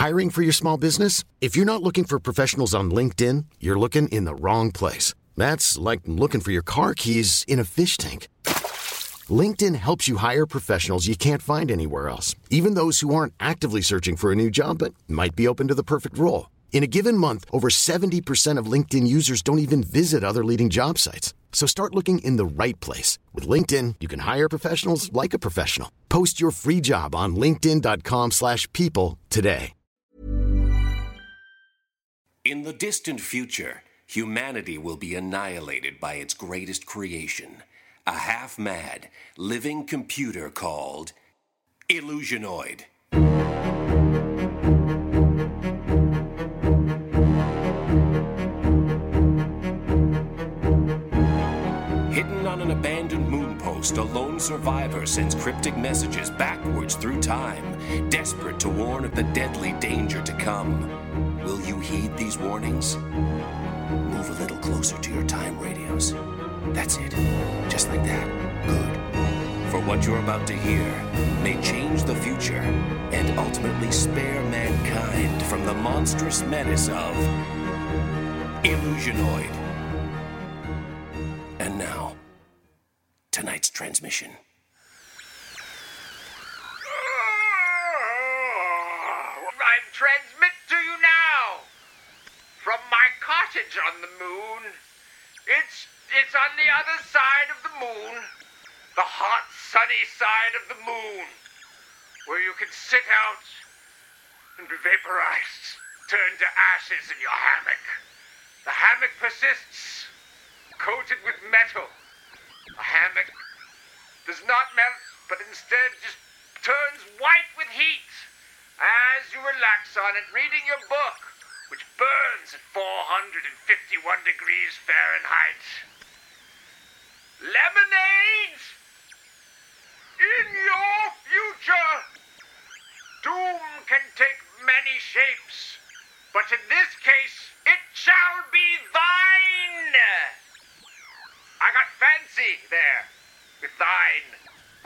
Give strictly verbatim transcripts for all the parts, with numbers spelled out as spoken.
Hiring for your small business? If you're not looking for professionals on LinkedIn, you're looking in the wrong place. That's like looking for your car keys in a fish tank. LinkedIn helps you hire professionals you can't find anywhere else, even those who aren't actively searching for a new job but might be open to the perfect role. In a given month, over seventy percent of LinkedIn users don't even visit other leading job sites. So start looking in the right place. With LinkedIn, you can hire professionals like a professional. Post your free job on linkedin.com slash people today. In the distant future, humanity will be annihilated by its greatest creation, a half-mad, living computer called Illusionoid. Hidden on an abandoned moon post, a lone survivor sends cryptic messages backwards through time, desperate to warn of the deadly danger to come. Will you heed these warnings? Move a little closer to your time radios. That's it. Just like that. Good. For what you're about to hear may change the future and ultimately spare mankind from the monstrous menace of Illusionoid. And now, tonight's transmission. I transmit to you now from my cottage on the moon. It's it's on the other side of the moon, the hot, sunny side of the moon, where you can sit out and be vaporized, turned to ashes in your hammock. The hammock persists, coated with metal. The hammock does not melt, but instead just turns white with heat as you relax on it, reading your book, which burns at four hundred fifty-one degrees Fahrenheit. Lemonade! In your future, doom can take many shapes, but in this case, it shall be thine! I got fancy there with thine.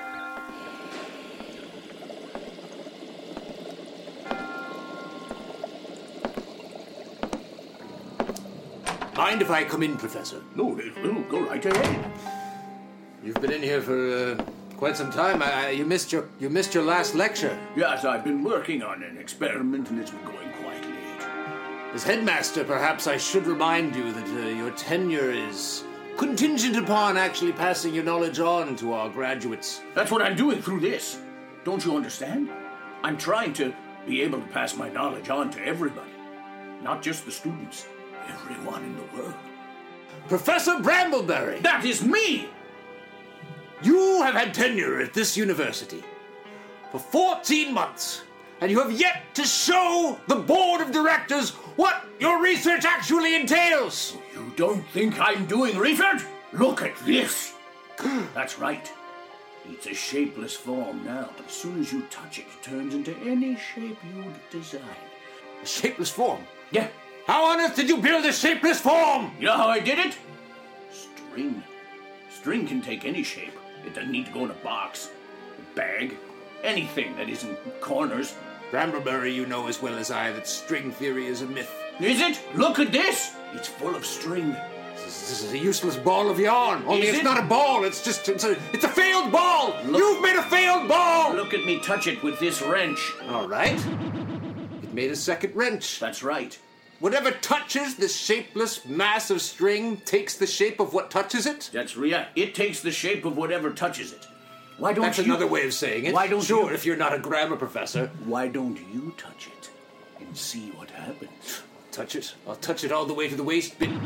Mind if I come in, Professor? No, no, go right ahead. You've been in here for uh, quite some time. I, I, you missed your you missed your last lecture. Yes, I've been working on an experiment, and it's been going quite late. As headmaster, perhaps I should remind you that uh, your tenure is contingent upon actually passing your knowledge on to our graduates. That's what I'm doing through this. Don't you understand? I'm trying to be able to pass my knowledge on to everybody, not just the students. Everyone in the world. Professor Brambleberry! That is me! You have had tenure at this university for fourteen months, and you have yet to show the board of directors what your research actually entails. You don't think I'm doing research? Look at this. That's right. It's a shapeless form now, but as soon as you touch it, it turns into any shape you'd design. A shapeless form? Yeah. How on earth did you build a shapeless form? You know how I did it? String. String can take any shape. It doesn't need to go in a box, a bag, anything that isn't corners. Brambleberry, you know as well as I that string theory is a myth. Is it? Look at this! It's full of string. This, this is a useless ball of yarn. Only Is it's it? not a ball. It's just it's a it's a failed ball. Look. You've made a failed ball. Look at me touch it with this wrench. All right. It made a second wrench. That's right. Whatever touches this shapeless mass of string takes the shape of what touches it? That's real. It takes the shape of whatever touches it. Why don't That's you... another way of saying it. Why don't sure, you... if you're not a grammar professor. Why don't you touch it and see what happens? Touch it. I'll touch it all the way to the waist bit.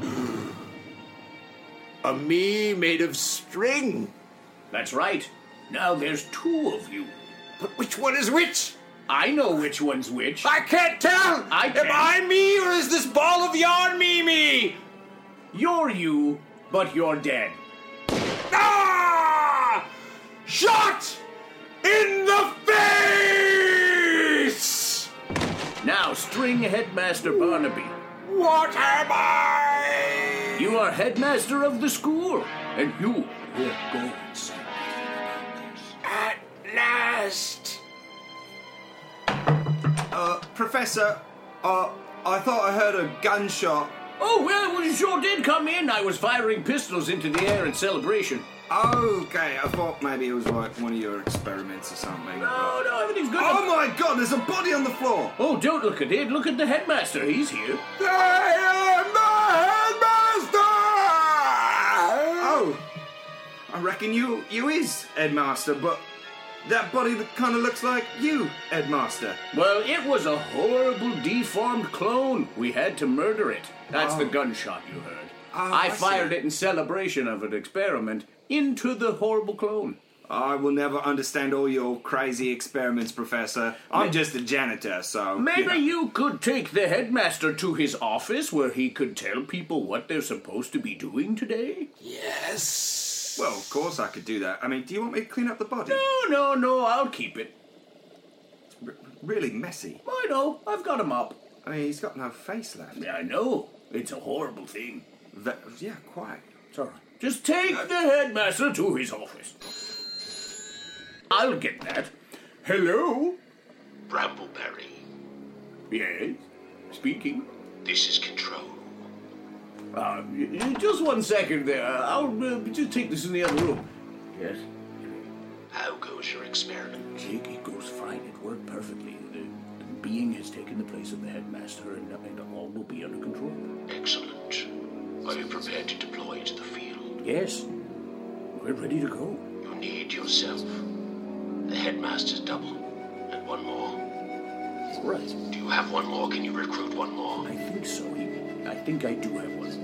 A me made of string. That's right. Now there's two of you. But which one is which? I know which one's which. I can't tell! I can. Am I me, or is this ball of yarn me me? You're you, but you're dead. Ah! Shot! In the face! Now, String Headmaster Barnaby. What am I? You are headmaster of the school, and you will go and say At last. Uh... Professor, uh, I thought I heard a gunshot. Oh, well, well, you sure did come in. I was firing pistols into the air in celebration. Okay, I thought maybe it was like one of your experiments or something. No, no, everything's good. Oh my God, there's a body on the floor! Oh, don't look at it. Look at the headmaster. He's here. I am the headmaster! Oh, I reckon you you is headmaster, but that body kind of looks like you, headmaster. Well, it was a horrible, deformed clone. We had to murder it. That's Oh. the gunshot you heard. Oh, I, I fired see. it in celebration of an experiment into the horrible clone. I will never understand all your crazy experiments, Professor. I'm just a janitor, so... Maybe you know. you could take the headmaster to his office where he could tell people what they're supposed to be doing today? Yes. Well, of course I could do that. I mean, do you want me to clean up the body? No, no, no, I'll keep it. It's r- really messy. I know, I've got him up. I mean, he's got no face left. Yeah, I know. It's a horrible thing. Ve- yeah, quite. It's all right. Just take the headmaster to his office. I'll get that. Hello? Brambleberry, Yes? Speaking. this is Control. Uh, y- y- just one second there. I'll uh, just take this in the other room. Yes? How goes your experiment? Jake, it goes fine. It worked perfectly. The, the being has taken the place of the headmaster, and, and all will be under control. Excellent. Are you prepared to deploy to the field? Yes. We're ready to go. You need yourself, the headmaster's double, and one more. All right. Do you have one more? Can you recruit one more? I think so. I think I do have one.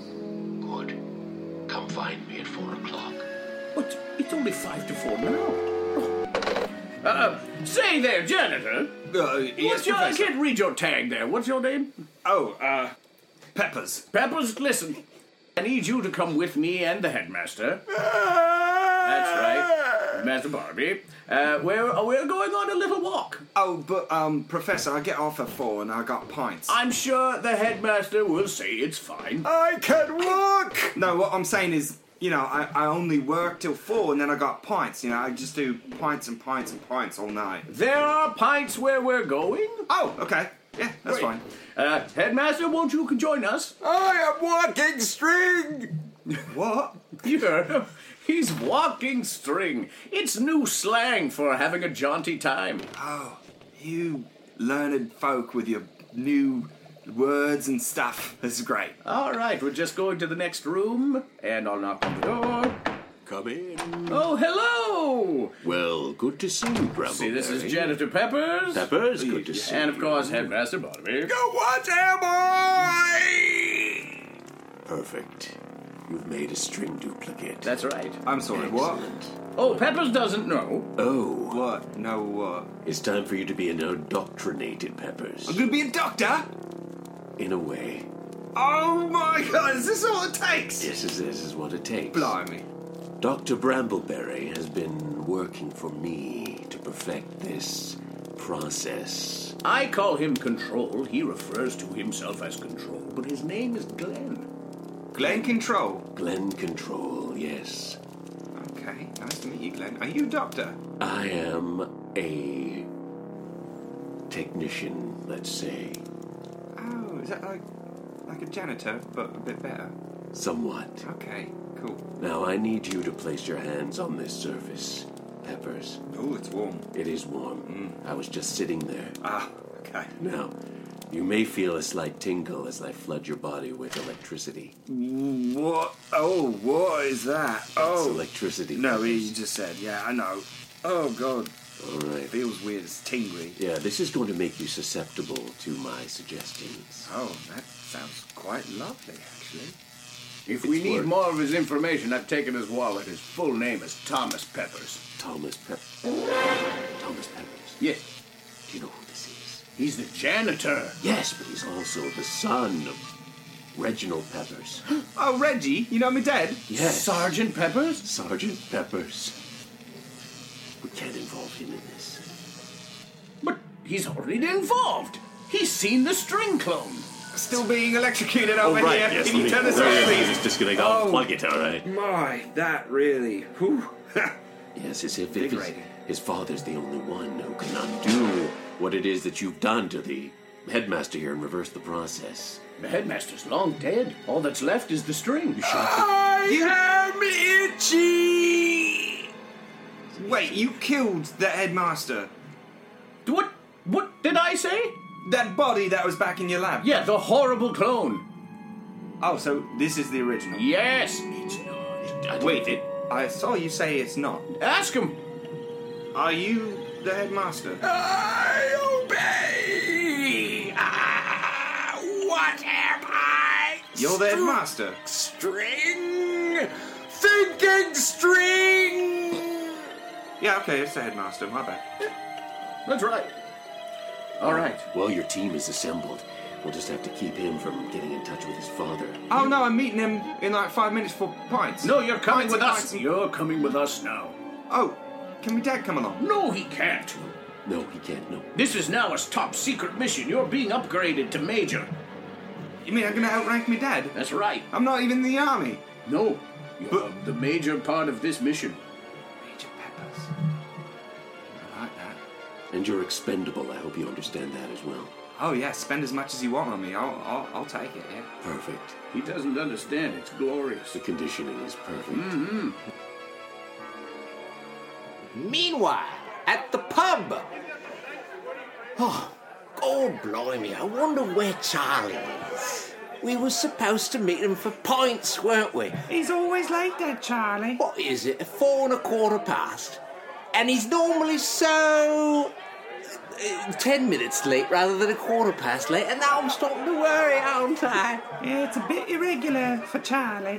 Good. Come find me at four o'clock. But it's only five to four now. Oh. Uh, say there, janitor. Uh, yes, What's your, I Professor. can't read your tag there. What's your name? Oh, uh, Peppers. Peppers, listen. I need you to come with me and the headmaster. That's right. Master Barbie. Uh, we're, we're going on a little walk. Oh, but, um, Professor, I get off at four and I got pints. I'm sure the headmaster will say it's fine. I can walk! No, what I'm saying is, you know, I, I only work till four and then I got pints. You know, I just do pints and pints and pints all night. There are pints where we're going. Oh, okay. Yeah, that's Great. fine. Uh, headmaster, won't you join us? I am walking string! What? You heard him. He's walking string. It's new slang for having a jaunty time. Oh, you learned folk with your new words and stuff. This is great. All right, we're just going to the next room, and I'll knock on the door. Come in. Oh, hello! Well, good to see you, Brambleberry. See, this is Janitor Peppers. Peppers, good to see you. And, of course, Headmaster Barnaby. What am I? Perfect. You've made a string duplicate. That's right. I'm sorry, what? Excellent. Oh, Peppers doesn't know. Oh, What? No, what? it's time for you to be indoctrinated, Peppers. I'm gonna be a doctor? In a way. Oh my God, is this all it takes? This is this is what it takes. Blimey. Doctor Brambleberry has been working for me to perfect this process. I call him Control. He refers to himself as Control, but his name is Glenn. Glenn Control. Glenn Control, yes. Okay, nice to meet you, Glenn. Are you a doctor? I am a technician, let's say. Oh, is that like like a janitor, but a bit better? Somewhat. Okay, cool. Now I need you to place your hands on this surface, Peppers. Oh, it's warm. It is warm. I was just sitting there. Ah, okay. Now, you may feel a slight tingle as I flood your body with electricity. What? Oh, what is that? It's Oh, electricity. no, Peppers. you just said. Yeah, I know. Oh God, All right. feels weird. It's tingly. Yeah, this is going to make you susceptible to my suggestions. Oh, that sounds quite lovely, actually. If we It's need work. more of his information, I've taken his wallet. His full name is Thomas Peppers. Thomas Pep. Thomas Peppers. Yes, Do you know who this is? he's the janitor. Yes, but he's also the son of Reginald Peppers. Oh, Reggie, you know my dad? Yes. Sergeant Peppers? Sergeant Peppers. We can't involve him in this. But he's already involved. He's seen the string clone. Still being electrocuted over here. Can you turn this off, please? disconnect. I'll plug it, all right? My, that really. Whew. Yes, as if, if his, Invigorating. his father's the only one who can undo what it is that you've done to the headmaster here and reverse the process. The headmaster's long dead. All that's left is the string. You I am itchy! Wait, you killed the headmaster? What? What did I say? That body that was back in your lab? Yeah, the horrible clone. Oh, so this is the original? Yes. It's not. I Wait, it, I saw you say it's not. Ask him. Are you the headmaster? I obey! Ah, what am I? You're the headmaster? String! Thinking string! Yeah, okay, it's the headmaster, my bad. That's right. All right. Well, your team is assembled. We'll just have to keep him from getting in touch with his father. Oh no, I'm meeting him in like five minutes for pints. No, you're coming Pints with and us. pints and- You're coming with us now. Oh, can my dad come along? No, he can't. No, he can't, no. This is now a top secret mission. You're being upgraded to major. You mean I'm gonna outrank my dad? That's right. I'm not even in the army. No, you're But- the major part of this mission. Major Peppers. I like that. And you're expendable. I hope you understand that as well. Oh yeah, spend as much as you want on me. I'll, I'll, I'll take it. Yeah. Perfect. He doesn't understand. It's glorious. The conditioning is perfect. Mm-hmm. Meanwhile, at the pub. Oh, oh, blimey, I wonder where Charlie is. We were supposed to meet him for pints, weren't we? He's always like that, Charlie. What is it, four and a quarter past? And he's normally so... Uh, ten minutes late rather than a quarter past late, and now I'm starting to worry, aren't I? Yeah, it's a bit irregular for Charlie.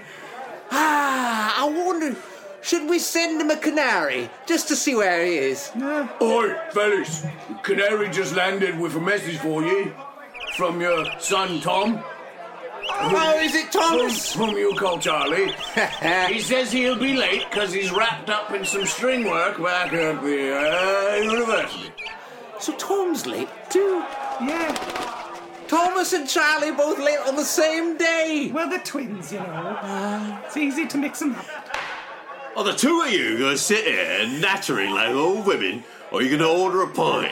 Ah, I wonder, should we send him a canary just to see where he is? No. Oi, fellas. Canary just landed with a message for you. From your son, Tom. Oh, is it Thomas? From, from you, call Charlie. He says he'll be late because he's wrapped up in some string work back at the uh, university. So Tom's late too. Yeah. Thomas and Charlie both late on the same day. Well, they're twins, you know. It's easy to mix them up. Are the two of you going to sit here nattering like old women, or are you going to order a pint?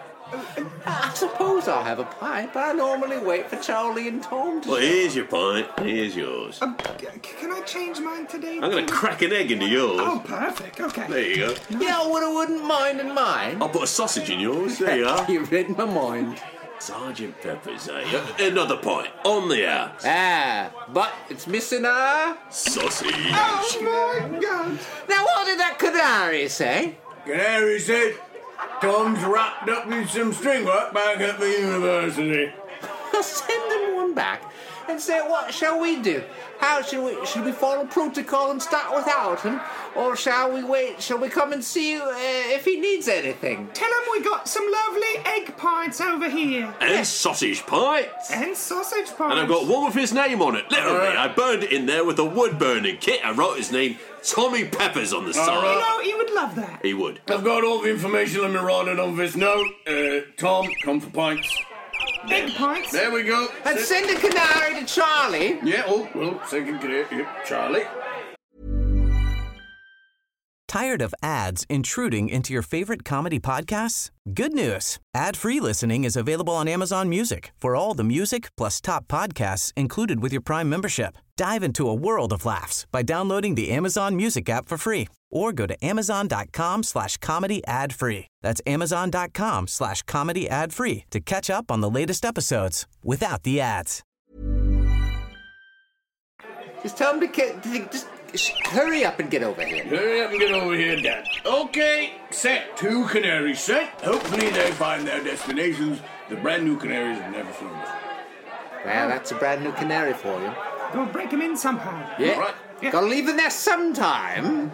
I suppose I'll have a pint, but I normally wait for Charlie and Tom to... Well, here's your pint. Here's yours. Um, c- can I change mine today? I'm going to crack an egg into yours. Oh, perfect. Okay. There you go. Yeah, I would, I wouldn't mind in mine. I'll put a sausage in yours. There you are. You read my mind. Sergeant Pepper's, eh? Another pint. On the house. Ah, but it's missing a... Sausage. Oh, my God. Now, what did that canary say? Canary said Tom's wrapped up in some string work back at the university. I'll send him one back and say, what shall we do? How should we, should we follow protocol and start without him? Or shall we wait, shall we come and see uh, if he needs anything? Tell him we got some lovely egg pints over here. And sausage pints. And sausage pints. And I've got one with his name on it. Literally, I burned it in there with a wood-burning kit. I wrote his name, Tommy Peppers, on the side. You know, he would love that. He would. I've got all the information. Let me write it on this note. Uh, Tom, come for pints. Egg pints. There we go. And send a canary to Charlie. Yeah, oh, well, second canary. Yeah, Charlie. Tired of ads intruding into your favorite comedy podcasts? Good news. Ad-free listening is available on Amazon Music for all the music plus top podcasts included with your Prime membership. Dive into a world of laughs by downloading the Amazon Music app for free or go to amazon.com slash comedy ad free. That's amazon.com slash comedy ad free to catch up on the latest episodes without the ads. Just tell him to get, just sh- hurry up and get over here. Hurry up and get over here, Dad. Okay, set. Two canaries set. Hopefully they find their destinations. The brand new canaries have never flown before. Well, that's a brand new canary for you. Go break him in somehow. Yeah. Right. Yeah. Gotta leave the nest sometime.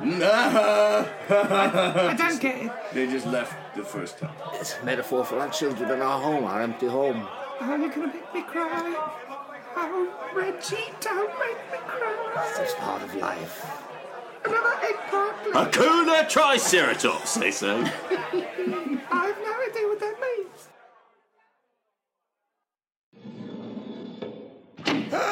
I don't get it. They just left the first time. It's a metaphor for our children in our home, our empty home. Oh, you're gonna make me cry. Oh, Reggie, don't make me cry. It's part of life. Another egg pint, please. Hakuna Triceratops, they say. I have no idea what that means.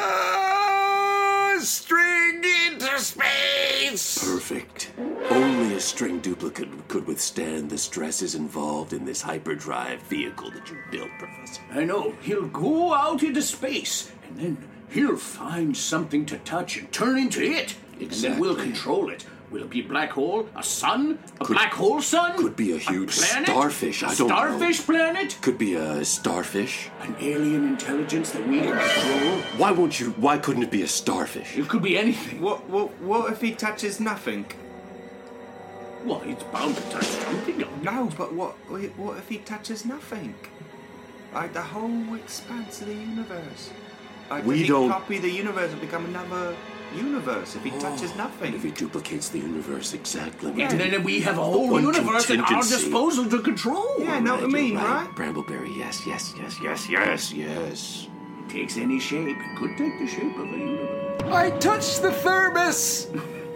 Ah, string into space! Perfect. Only a string duplicate could withstand the stresses involved in this hyperdrive vehicle that you built, Professor. I know. He'll go out into space, and then he'll find something to touch and turn into it. Exactly. And then we'll control it. Will it be a black hole? A sun? A Could- black hole sun? Could be a huge planet? starfish. I don't know. Starfish planet? Could be a starfish. An alien intelligence that we can control? Why won't you? Why couldn't it be a starfish? It could be anything. What, what, what if he touches nothing? Well, he's bound to touch something. No, but what, what if he touches nothing? Like the whole expanse of the universe. Like, We does he don't- copy the universe and become another universe if he touches nothing? If he duplicates the universe exactly. we And did- then we have a whole One universe at our contingency. disposal to control. Yeah, know what I Right, mean, you're right? Brambleberry, yes, yes, yes, yes, yes, yes. It takes any shape. It could take the shape of a universe. I touched the thermos!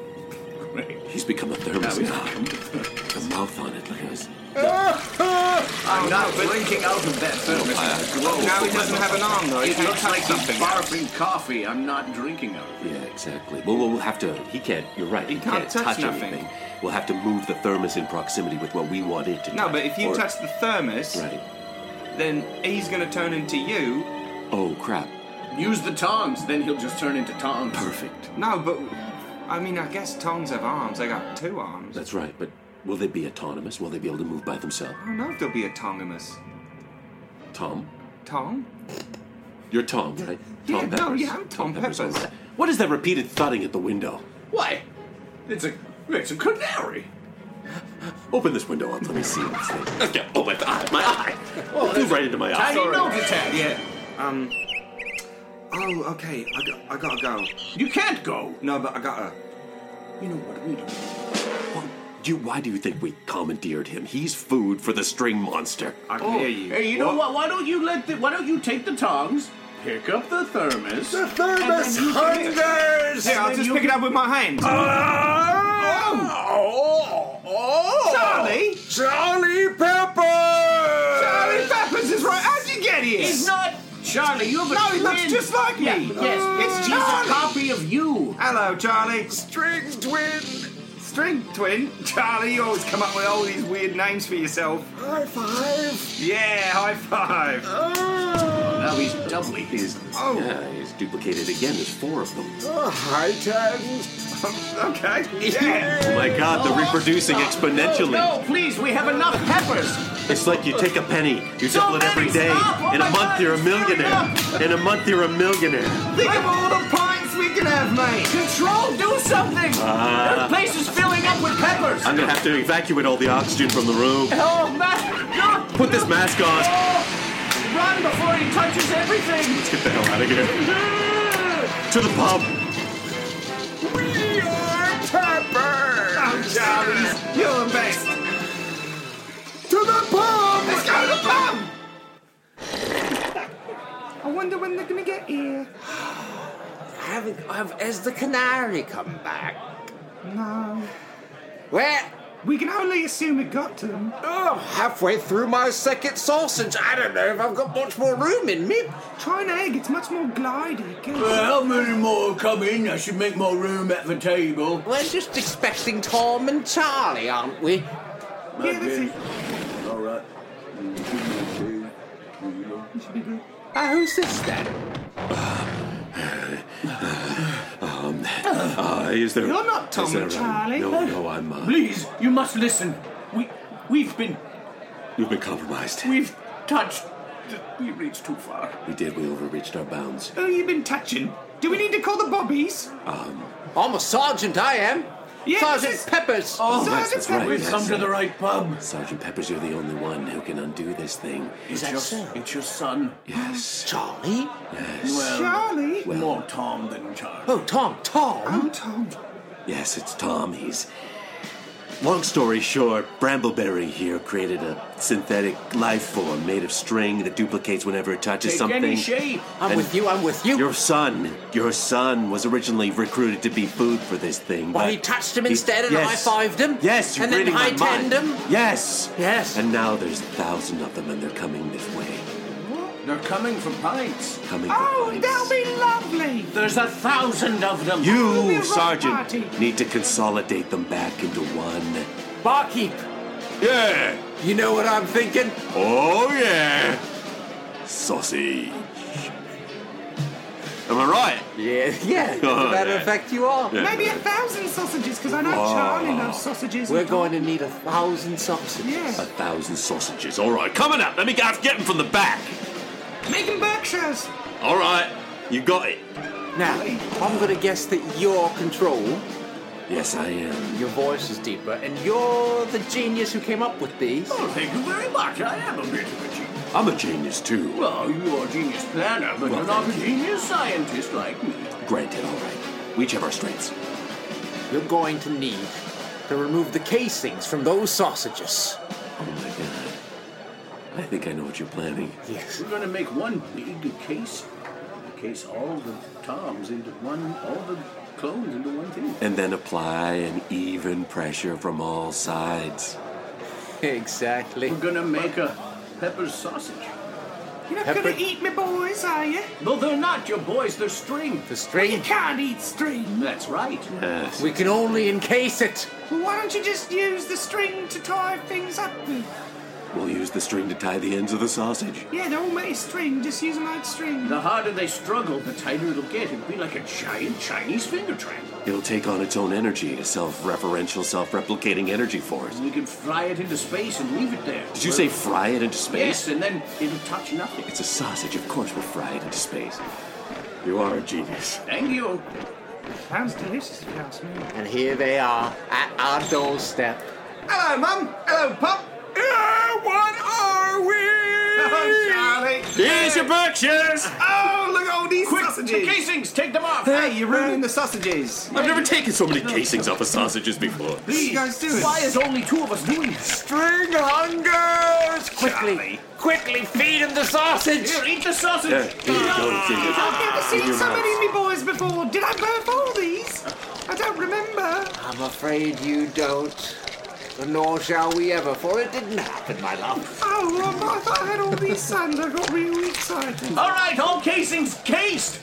He's become a thermos now. The mouth on it, look at this. I'm not drinking out of that thermos. Whoa. Now he doesn't have an arm though. He It can't looks touch like he's something. barfing coffee. I'm not drinking out of it. Yeah, exactly. Well, we'll have to. He can't. You're right. He, He can't touch nothing. anything. We'll have to move the thermos in proximity with what we want it to. No, touch. but if you Or- touch the thermos, right. then he's going to turn into you. Oh crap! Use the tongs, then he'll just turn into tongs. Perfect. No, but I mean, I guess tongs have arms. They got two arms. That's right. But will they be autonomous? Will they be able to move by themselves? I don't know if there'll be a tongimus. Tom, Tong? you're Tom, right? Yeah, Tom no, Peppers. yeah, I'm Tom Peppers. What is that- What is that repeated thudding at the window? Why? It's a it's a canary. Open this window up. Let me see what's there. Let's get. Oh my eye! My eye! Oh, it flew right into my eye. Tiny note attack. Yeah. Um. Oh, okay. I, got, I gotta go. You can't go. No, but I gotta. You know what we do. Well, do you, why do you think we commandeered him? He's food for the string monster. I can hear you. Hey, you know what? Why don't you let the why don't you take the tongs, pick up the thermos? The thermos and then you can- hungers! Yeah, I'll then just you pick it can- up with my hand. Oh! Oh! Charlie! Charlie Pepper! Charlie Peppers is right. How'd you get here? He's not Charlie. You have a No, he twin. looks just like me. Yeah, yes, it's just Charlie. a copy of you. Hello, Charlie. String twin! String twin. Charlie, you always come up with all these weird names for yourself. High five! Yeah, high five. Now he's doubly his. Oh, Yeah, he's duplicated again. There's four of them. Oh, high ten! okay. Yeah. Oh my God, they're reproducing exponentially. No, please, we have enough peppers. It's like you take a penny, you So double it every many, day. stop! Oh In a my month, God, you're a it's filling millionaire. up. In a month, you're a millionaire. Think of all the pints we can have, mate. Control, do something. Ah. the place is filling up with peppers. I'm gonna have to evacuate all the oxygen from the room. Oh, man, no. Put this mask on. Oh, run before he touches everything. Let's get the hell out of here. To the pub. We are Pepper! Oh, Charlie, you're the best. To the pub! Let's go to the pub. I wonder when they're gonna get here. Haven't, have, has the canary come back? No. Where? We can only assume it got to them. Oh, halfway through my second sausage. I don't know if I've got much more room in me. Try an egg. It's much more glidey. Well, how many more come in? I should make more room at the table. We're just expecting Tom and Charlie, aren't we? Yeah, that's it. All right. Uh, who's this then? Um, uh, is there... You're not Tom is there, and um, Charlie. No, no, I'm... Uh, Please, you must listen. We, we've been, we've been compromised. we've touched. We reached too far. We did. We overreached our bounds. Who you been touching? Do we need to call the bobbies? I'm a sergeant, I am. Yeah, Sergeant this is- Peppers. Oh, Sergeant yes, that's right. Peppers. We've yes, come to uh, the right pub. Sergeant Peppers, you're the only one who can undo this thing. Is that your, so? It's your son. Yes. Charlie? Yes. Well, Charlie? more Tom than Charlie. Oh, Tom. Tom? I'm Tom. Yes, it's Tom. He's... Long story short, Brambleberry here created a synthetic life form made of string that duplicates whenever it touches Take something. any shape. I'm And with you, I'm with you. Your son, your son was originally recruited to be food for this thing. Well, but he touched him he- instead and yes. high-fived him? Yes, you're And then reading my high-tenned mind. him? Yes. Yes. And now there's a thousand of them, and they're coming this way. They're coming for pints. Coming Oh, for pints. that'll be lovely. There's a thousand of them. It'll be a You, rock Sergeant, party. need to consolidate them back into one. Barkeep, Yeah. you know what I'm thinking? Oh, yeah. Sausage. Am I right? Yeah, yeah. As Oh, a matter yeah. of fact, you are. Yeah. Maybe a thousand sausages, because I know Charlie loves sausages. We're going to need a thousand sausages. A Yeah. thousand sausages. All right, coming up. Let me get get them from the back. Making Berkshires. All right, you got it. Now, I'm going to guess that you're control, Yes, I am. your voice is deeper, and you're the genius who came up with these. Oh, thank you very much. I am a bit of a genius. I'm a genius too. Well, you're a genius planner, but you're not a genius scientist like me. Granted, all right. We each have our strengths. You're going to need to remove the casings from those sausages. Oh my god. I think I know what you're planning. Yes. We're going to make one big case. Case all the toms into one, all the clones into one thing. And then apply an even pressure from all sides. Exactly. We're going to make a pepper sausage. You're not Pepper- going to eat me boys, are you? No, they're not your boys, they're string. The You string, can't eat string. That's right. Yes. we can only encase it. Well, why don't you just use the string to tie things up with? We'll use the string to tie the ends of the sausage. Yeah, they're all made of string. Just use them like string. The harder they struggle, the tighter it'll get. It'll be like a giant Chinese finger trap. It'll take on its own energy, a self-referential, self-replicating energy force. We can fly it into space and leave it there. Did you say fry it into space? Yes, and then it'll touch nothing. It's a sausage, of course we'll fry it into space. You are a genius. Thank you. Sounds delicious, if you ask me. And here they are at our doorstep. Hello, Mum. Hello, Pop. Yeah, what are we? Oh, Charlie. Here's your Berkshires! Oh, look at all these Quick, the sausages. casings, take them off. Hey, you're ruining the sausages. I've never taken so many casings off of sausages before. What are you guys doing? Why is only two of us doing this? String hungers! Quickly, Charlie. quickly feed him the sausage! Here, eat the sausage. Yeah, here you go, take it. I've never In seen your so mouth. many of me boys before. Did I birth all these? I don't remember. I'm afraid you don't. Nor shall we ever, for it didn't happen, my love. Oh, um, I thought I had all these sons. I got really excited. All right, all casings cased.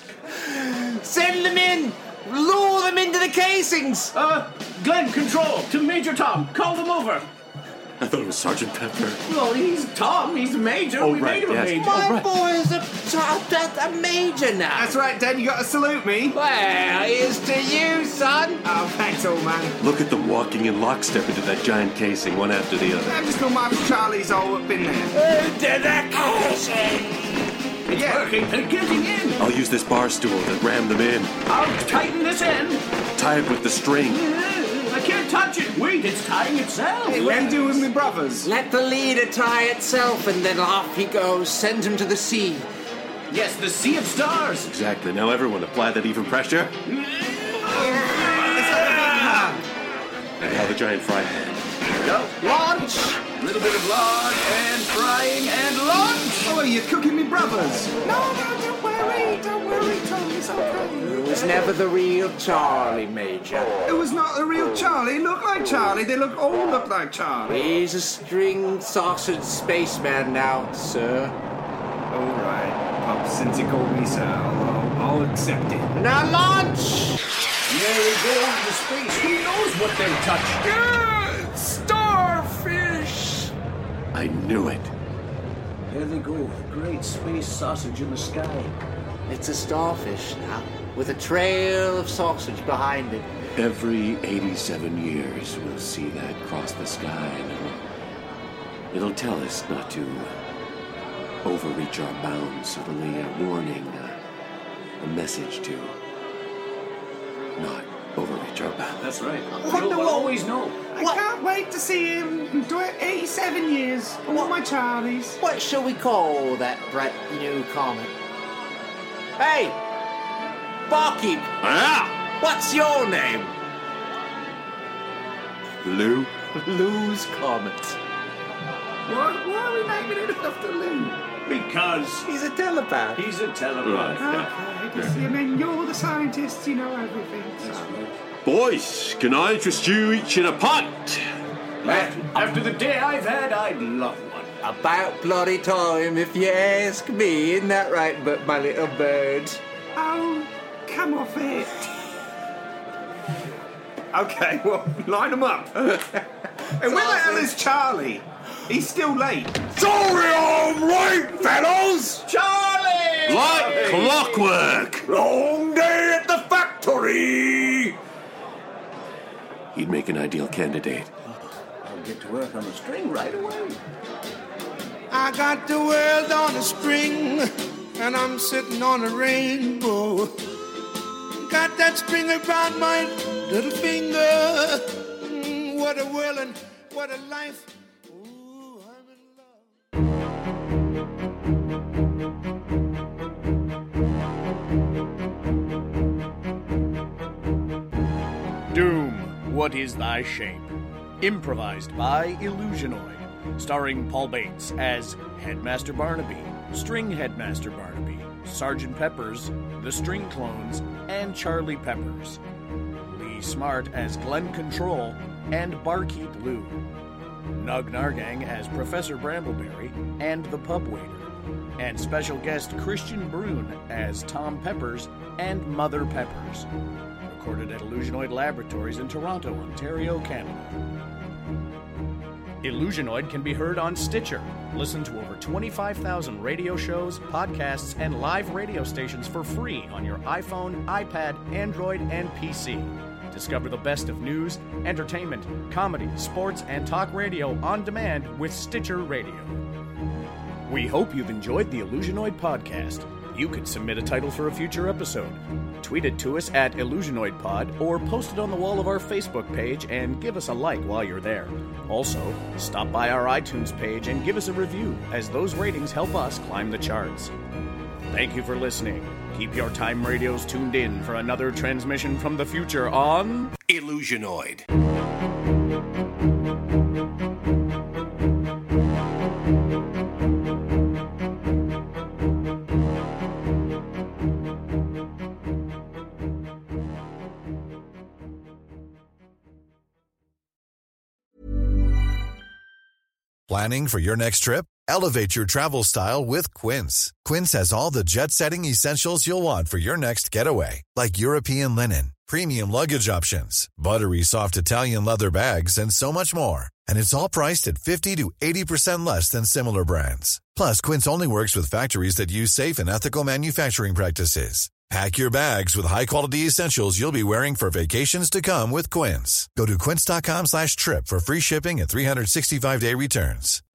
Send them in! Lure them into the casings! Uh, Glenn, control to Major Tom. Call them over. I thought it was Sergeant Pepper. Well, he's Tom. He's a major. Oh, we right, made him yes. a major. My right. boy is a, a, a major now. That's right, Dad. You got to salute me. Well, here's to you, son. Oh, thanks, old man. Look at them walking in lockstep into that giant casing, one after the other. I'm just gonna march Charlie's all up in there. Into the casing! It's Yeah. working. They're getting in. I'll use this bar stool to ram them in. I'll tighten this end. Tie it with the string. I can't touch it. Wait, it's tying itself. Hey, what are you doing with me brothers? Let the leader tie itself, and then off he goes. Send him to the sea. Yes, the Sea of Stars. Exactly. Now everyone apply that even pressure. And now the giant fry pan. Go. Launch! A little bit of lard and frying and launch. Oh, you're cooking me brothers. No, no, don't worry. Don't worry, Tom. It's okay. It was never the real Charlie, Major. It was not the real Charlie. Look like Charlie. They look all look like Charlie. He's a string sausage spaceman now, sir. All right, Pop. Since you called me sir, I'll, I'll accept it. Now launch! There we go into space. Who knows what they'll touch? Good starfish! I knew it. There they go. Great space sausage in the sky. It's a starfish now, with a trail of sausage behind it. Every eighty-seven years, we'll see that cross the sky, and it'll, it'll tell us not to overreach our bounds. It'll be a warning, a, a message to not overreach our bounds. That's right. Wonder We'll what- always know. I can't wait to see him in eighty-seven years. All my Charlies. What shall we call that bright new comet? Hey! Barkeep! Ah! What's your name? Lou? Lou's Comet. Why, why are we naming it after Lou? Because He's a telepath. he's a telepath. Okay, I see. I mean, you're the scientist. You know everything. So. Boys, can I interest you each in a pint? After, after the day I've had, I'd love one. About bloody time, if you ask me. Isn't that right, but my little bird? Oh, come off it. Okay, well, line them up. And where the hell is Charlie? He's still late. Sorry, I'm late, fellows! Charlie! Like clockwork! Long day at the factory! He'd make an ideal candidate. I'll get to work on the string right away. I got the world on a string, and I'm sitting on a rainbow. Got that string around my little finger. Mm, what a world and what a life. Ooh, I'm in love. Doom, What Is Thy Shape? Improvised by Illusionoid. Starring Paul Bates as Headmaster Barnaby, String Headmaster Barnaby, Sergeant Peppers, The String Clones, and Charlie Peppers. Lee Smart as Glenn Control and Barkeep Lou. Nug Nargang as Professor Brambleberry and the Pub Waiter. And special guest Christian Brune as Tom Peppers and Mother Peppers. Recorded at Illusionoid Laboratories in Toronto, Ontario, Canada. Illusionoid can be heard on Stitcher. Listen to over twenty-five thousand radio shows, podcasts, and live radio stations for free on your iPhone, iPad, Android, and P C. Discover the best of news, entertainment, comedy, sports, and talk radio on demand with Stitcher Radio. We hope you've enjoyed the Illusionoid podcast. You could submit a title for a future episode. Tweet it to us at IllusionoidPod or post it on the wall of our Facebook page and give us a like while you're there. Also, stop by our iTunes page and give us a review, as those ratings help us climb the charts. Thank you for listening. Keep your time radios tuned in for another transmission from the future on Illusionoid. Planning for your next trip? Elevate your travel style with Quince. Quince has all the jet-setting essentials you'll want for your next getaway, like European linen, premium luggage options, buttery soft Italian leather bags, and so much more. And it's all priced at fifty to eighty percent less than similar brands. Plus, Quince only works with factories that use safe and ethical manufacturing practices. Pack your bags with high-quality essentials you'll be wearing for vacations to come with Quince. Go to quince.com slash trip for free shipping and three sixty-five day returns.